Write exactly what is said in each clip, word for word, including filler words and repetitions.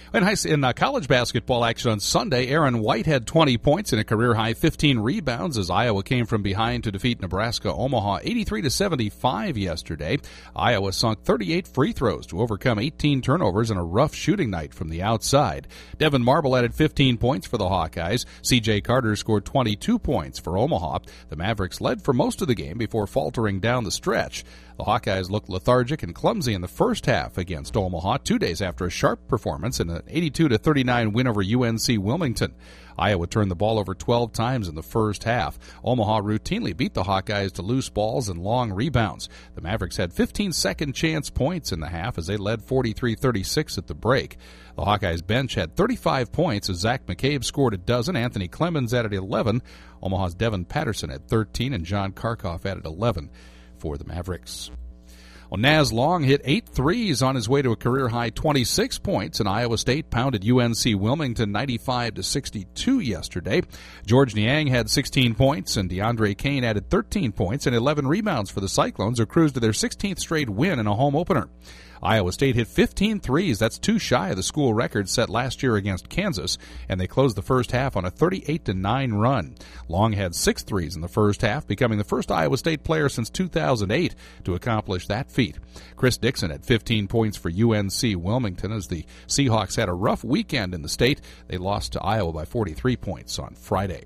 In, high, in uh, college basketball action on Sunday, Aaron White had twenty points and a career-high fifteen rebounds as Iowa came from behind to defeat Nebraska-Omaha eighty-three to seventy-five yesterday. Iowa sunk thirty-eight free throws to overcome eighteen turnovers in a rough shooting night from the outside. Devin Marble added fifteen points for the Hawkeyes. C J Carter scored twenty-two points for Omaha. The Mavericks led for most of the game before faltering down the stretch. The Hawkeyes looked lethargic and clumsy in the first half against Omaha, two days after a sharp performance in an eighty-two to thirty-nine win over U N C Wilmington. Iowa turned the ball over twelve times in the first half. Omaha routinely beat the Hawkeyes to loose balls and long rebounds. The Mavericks had fifteen second chance points in the half as they led forty-three thirty-six at the break. The Hawkeyes bench had thirty-five points as Zach McCabe scored a dozen. Anthony Clemens added eleven. Omaha's Devin Patterson had thirteen, and John Karkoff added eleven for the Mavericks. Well, Naz Long hit eight threes on his way to a career-high twenty-six points, and Iowa State pounded U N C Wilmington ninety-five to sixty-two yesterday. George Niang had sixteen points, and DeAndre Kane added thirteen points and eleven rebounds for the Cyclones, who cruised to their sixteenth straight win in a home opener. Iowa State hit fifteen threes. That's two shy of the school record set last year against Kansas, and they closed the first half on a thirty-eight to nine run. Long had six threes in the first half, becoming the first Iowa State player since two thousand eight to accomplish that feat. Chris Dixon had fifteen points for U N C Wilmington as the Seahawks had a rough weekend in the state. They lost to Iowa by forty-three points on Friday.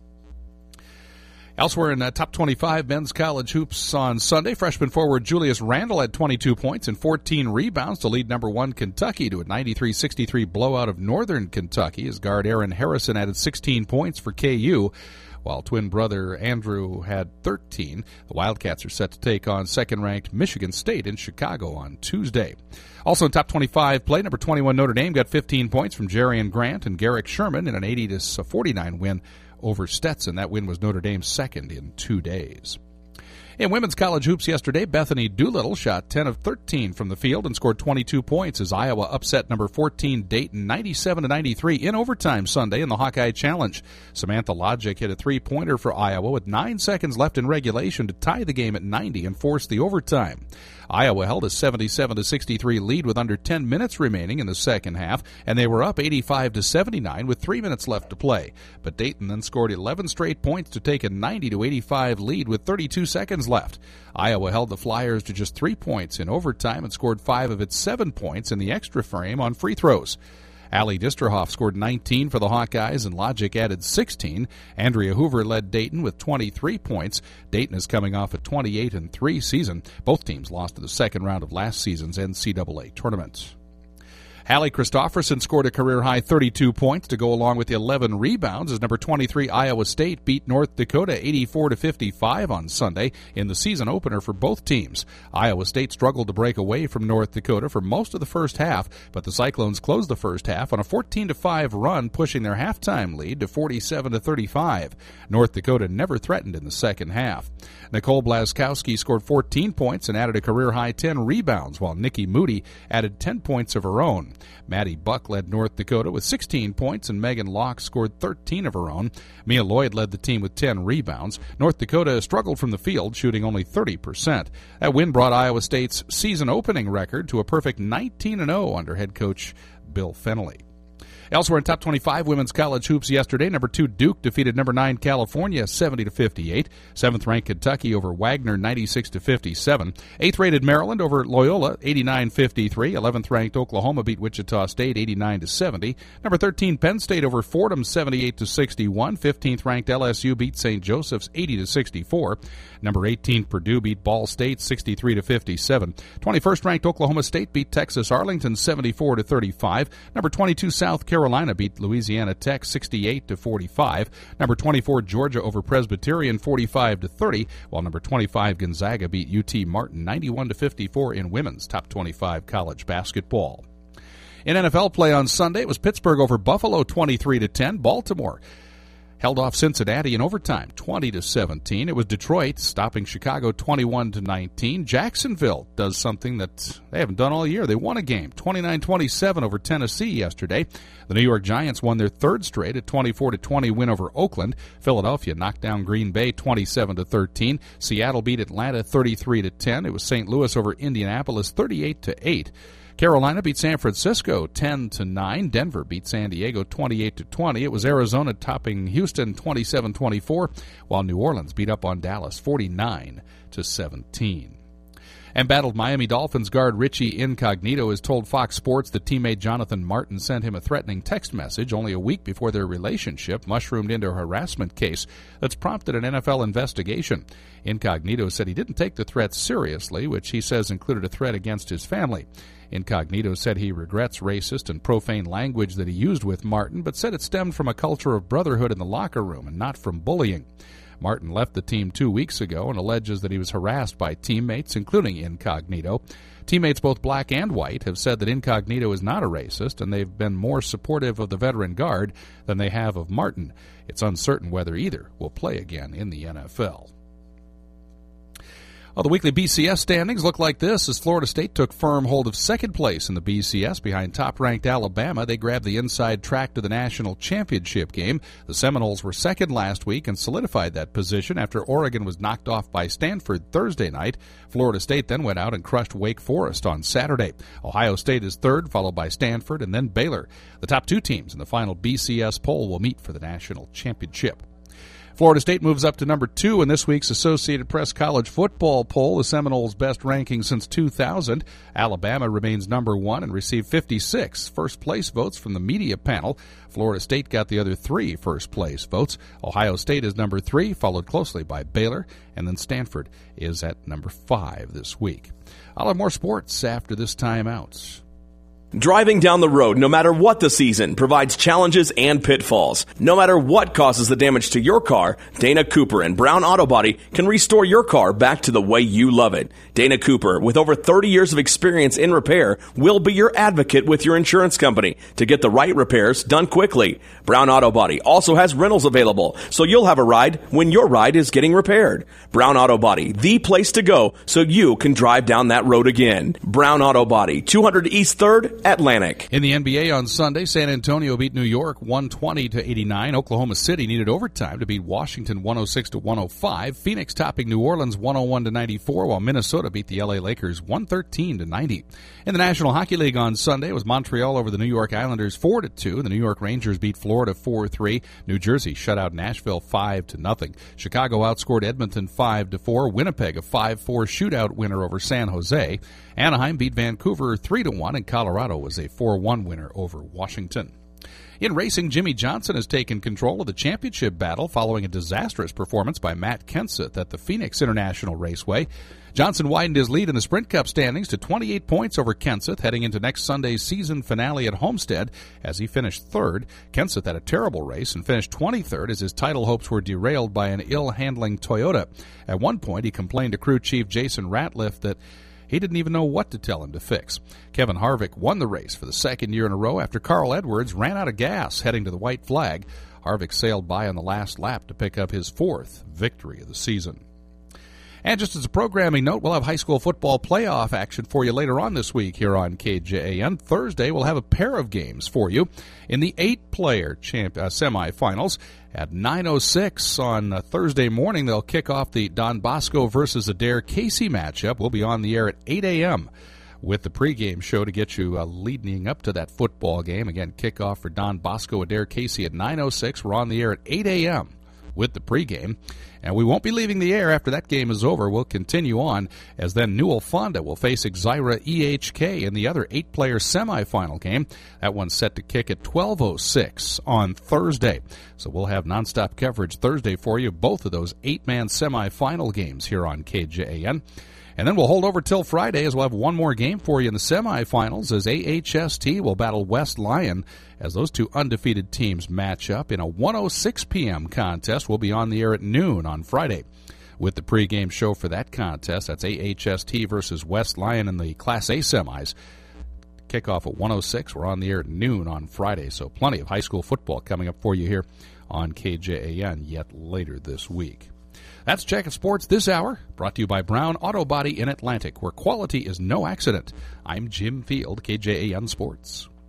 Elsewhere in uh, top twenty-five men's college hoops on Sunday, freshman forward Julius Randle had twenty-two points and fourteen rebounds to lead number one Kentucky to a ninety-three sixty-three blowout of Northern Kentucky as guard Aaron Harrison added sixteen points for K U, while twin brother Andrew had thirteen. The Wildcats are set to take on second-ranked Michigan State in Chicago on Tuesday. Also in top twenty-five play, number twenty-one Notre Dame got fifteen points from Jerian Grant and Garrick Sherman in an eighty to forty-nine win over Stetson. That win was Notre Dame's second in two days. In women's college hoops yesterday, Bethany Doolittle shot ten of thirteen from the field and scored twenty-two points as Iowa upset number fourteen Dayton ninety-seven to ninety-three in overtime Sunday in the Hawkeye Challenge. Samantha Logic hit a three-pointer for Iowa with nine seconds left in regulation to tie the game at ninety and force the overtime. Iowa held a seventy-seven to sixty-three lead with under ten minutes remaining in the second half, and they were up eighty-five to seventy-nine with three minutes left to play. But Dayton then scored eleven straight points to take a ninety to eighty-five lead with thirty-two seconds left. Iowa held the Flyers to just three points in overtime and scored five of its seven points in the extra frame on free throws. Allie Disterhoff scored nineteen for the Hawkeyes, and Logic added sixteen. Andrea Hoover led Dayton with twenty-three points. Dayton is coming off a twenty-eight and three season. Both teams lost to the second round of last season's N C double A tournament. Hallie Christofferson scored a career-high thirty-two points to go along with eleven rebounds as number twenty-three Iowa State beat North Dakota eighty-four to fifty-five on Sunday in the season opener for both teams. Iowa State struggled to break away from North Dakota for most of the first half, but the Cyclones closed the first half on a fourteen to five run, pushing their halftime lead to forty-seven to thirty-five. North Dakota never threatened in the second half. Nicole Blaskowski scored fourteen points and added a career-high ten rebounds, while Nikki Moody added ten points of her own. Maddie Buck led North Dakota with sixteen points, and Megan Locke scored thirteen of her own. Mia Lloyd led the team with ten rebounds. North Dakota struggled from the field, shooting only thirty percent. That win brought Iowa State's season-opening record to a perfect nineteen and oh under head coach Bill Fennelly. Elsewhere in top twenty-five women's college hoops yesterday, number two Duke defeated number nine California seventy to fifty-eight. Seventh-ranked Kentucky over Wagner ninety-six to fifty-seven. Eighth-rated Maryland over Loyola eighty-nine fifty-three. Eleventh-ranked Oklahoma beat Wichita State eighty-nine to seventy. Number thirteen Penn State over Fordham seventy-eight to sixty-one. Fifteenth-ranked L S U beat Saint Joseph's eighty to sixty-four. Number eighteen Purdue beat Ball State sixty-three to fifty-seven. twenty-first-ranked Oklahoma State beat Texas Arlington seventy-four to thirty-five. Number twenty-two South Carolina Carolina beat Louisiana Tech sixty-eight to forty-five. Number twenty-four Georgia over Presbyterian forty-five to thirty, while number twenty-five Gonzaga beat U T Martin ninety-one to fifty-four in women's top twenty-five college basketball. In N F L play on Sunday, it was Pittsburgh over Buffalo twenty-three to ten. Baltimore held off Cincinnati in overtime twenty to seventeen. It was Detroit stopping Chicago twenty-one to nineteen. Jacksonville does something that they haven't done all year. They won a game twenty-nine twenty-seven over Tennessee yesterday. The New York Giants won their third straight at twenty-four to twenty win over Oakland. Philadelphia knocked down Green Bay twenty-seven to thirteen. Seattle beat Atlanta thirty-three to ten. It was Saint Louis over Indianapolis thirty-eight to eight. Carolina beat San Francisco ten to nine. Denver beat San Diego twenty-eight to twenty. It was Arizona topping Houston twenty-seven twenty-four, while New Orleans beat up on Dallas forty-nine to seventeen. Embattled Miami Dolphins guard Richie Incognito has told Fox Sports that teammate Jonathan Martin sent him a threatening text message only a week before their relationship mushroomed into a harassment case that's prompted an N F L investigation. Incognito said he didn't take the threat seriously, which he says included a threat against his family. Incognito said he regrets racist and profane language that he used with Martin, but said it stemmed from a culture of brotherhood in the locker room and not from bullying. Martin left the team two weeks ago and alleges that he was harassed by teammates, including Incognito. Teammates both black and white have said that Incognito is not a racist, and they've been more supportive of the veteran guard than they have of Martin. It's uncertain whether either will play again in the N F L. Well, the weekly B C S standings look like this as Florida State took firm hold of second place in the B C S behind top-ranked Alabama. They grabbed the inside track to the national championship game. The Seminoles were second last week and solidified that position after Oregon was knocked off by Stanford Thursday night. Florida State then went out and crushed Wake Forest on Saturday. Ohio State is third, followed by Stanford and then Baylor. The top two teams in the final B C S poll will meet for the national championship. Florida State moves up to number two in this week's Associated Press College Football Poll, the Seminoles' best ranking since two thousand. Alabama remains number one and received fifty-six first-place votes from the media panel. Florida State got the other three first-place votes. Ohio State is number three, followed closely by Baylor, and then Stanford is at number five this week. I'll have more sports after this timeout. Driving down the road, no matter what the season, provides challenges and pitfalls. No matter what causes the damage to your car, Dana Cooper and Brown Auto Body can restore your car back to the way you love it. Dana Cooper, with over thirty years of experience in repair, will be your advocate with your insurance company to get the right repairs done quickly. Brown Auto Body also has rentals available, so you'll have a ride when your ride is getting repaired. Brown Auto Body, the place to go so you can drive down that road again. Brown Auto Body, two hundred East third, Atlantic. In the N B A on Sunday, San Antonio beat New York one twenty to eighty-nine. Oklahoma City needed overtime to beat Washington one oh six to one oh five. Phoenix topping New Orleans one oh one to ninety-four, while Minnesota beat the L A Lakers one thirteen to ninety. In the National Hockey League on Sunday, it was Montreal over the New York Islanders four to two. The New York Rangers beat Florida four three. New Jersey shut out Nashville five to nothing. Chicago outscored Edmonton five to four. Winnipeg a five four shootout winner over San Jose. Anaheim beat Vancouver three to one, and Colorado was a four one winner over Washington. In racing, Jimmy Johnson has taken control of the championship battle following a disastrous performance by Matt Kenseth at the Phoenix International Raceway. Johnson widened his lead in the Sprint Cup standings to twenty-eight points over Kenseth heading into next Sunday's season finale at Homestead as he finished third. Kenseth had a terrible race and finished twenty-third as his title hopes were derailed by an ill-handling Toyota. At one point, he complained to crew chief Jason Ratliff that he didn't even know what to tell him to fix. Kevin Harvick won the race for the second year in a row after Carl Edwards ran out of gas heading to the white flag. Harvick sailed by on the last lap to pick up his fourth victory of the season. And just as a programming note, we'll have high school football playoff action for you later on this week here on K J A N. Thursday, we'll have a pair of games for you in the eight-player champ, uh, semifinals. At nine oh six on uh, Thursday morning, they'll kick off the Don Bosco versus Adair Casey matchup. We'll be on the air at eight a.m. with the pregame show to get you uh, leading up to that football game. Again, kickoff for Don Bosco Adair Casey at nine oh six. We're on the air at eight a.m. with the pregame. And we won't be leaving the air after that game is over. We'll continue on as then Newell Fonda will face Exira E H K in the other eight-player semifinal game. That one's set to kick at twelve oh six on Thursday. So we'll have nonstop coverage Thursday for you, both of those eight-man semifinal games here on K J A N. And then we'll hold over till Friday as we'll have one more game for you in the semifinals as A H S T will battle West Lyon as those two undefeated teams match up in a one oh six p.m. contest. We'll be on the air at noon on Friday with the pregame show for that contest. That's A H S T versus West Lyon in the Class A semis. Kickoff at one oh six. We're on the air at noon on Friday, so plenty of high school football coming up for you here on K J A N yet later this week. That's Checkin' Sports this hour, brought to you by Brown Auto Body in Atlantic, where quality is no accident. I'm Jim Field, K J A N Sports.